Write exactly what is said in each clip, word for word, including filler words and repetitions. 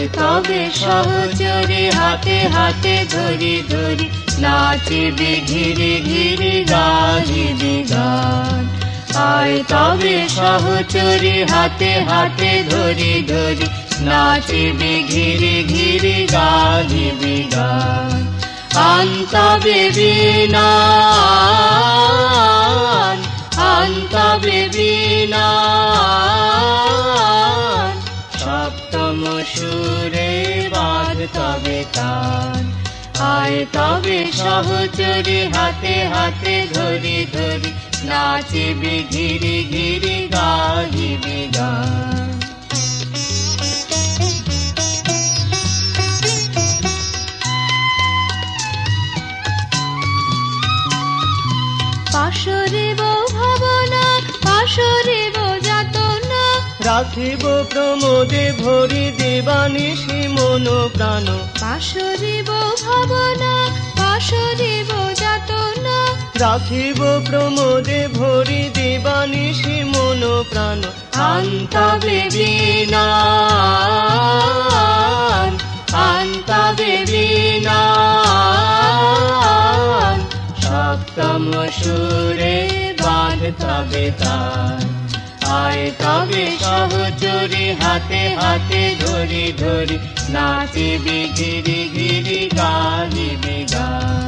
তবে সহচরে হাতে হাতে ধরি ধরি নাচিবি ঘিরি ঘিরি গাহিবি গান। আয় তবে সহচরে হাতে হাতে ধরি ধরি নাচিবি ঘিরি ঘিরি গাহিবি গান। আনতবে বীণান আনতবে বীণান সপ্তম সুরে বাঁধতবে তান। আয় তবে সহচরে হাতে হাতে ধরি ধরি নাচিবি ঘিরি ঘিরি গাহিবি গান। পাশরিব ভাবনা পাশরিব যাতনা রাখিব প্রমোদে ভরি দেবানিশি মন প্রাণ। পাশরিব ভাবনা পাশরিব যাতনা রাখিব প্রমোদে ভরি দেবানিশি মন প্রাণ। আনতবে বীণান আনতবে বীণান সপ্তম সুরে বাঁধতবে তান। আয় তবে সহচরে হাতে হাতে ধরি ধরি নাচিবি ঘিরি ঘিরি গাহিবি গান।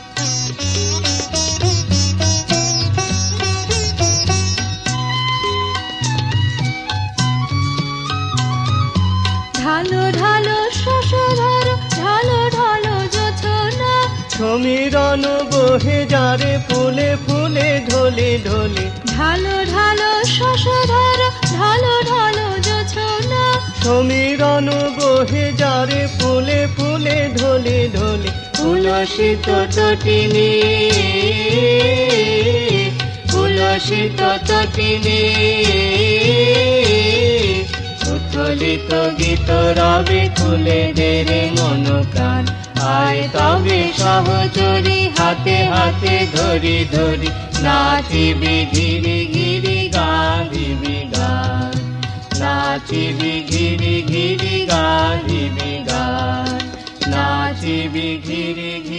ঢালো ঢালো শশধর ঢালো ঢালো যোছনা সমীরণ বহে যারে ফুলে ফুলে ঢলে ঢলে। ঢালো ঢালো শশধর ঢালো ঢালো যোছনা সমীরণ বহে যারে ফুলে ফুলে ঢলে ঢলে। উলসিত তটিনী উলসিত তটিনী উত্থলিত গীত রবে খুলে দেরে মন প্রাণ। আয় তবে সহচরি হাতে হাতে ধরি ধরি নাচিবি ঘিরি ঘিরি গাহিবি গান। নাচিবি ঘিরি ঘিরি গাহিবি গান। নাচিবি ঘিরি ঘিরি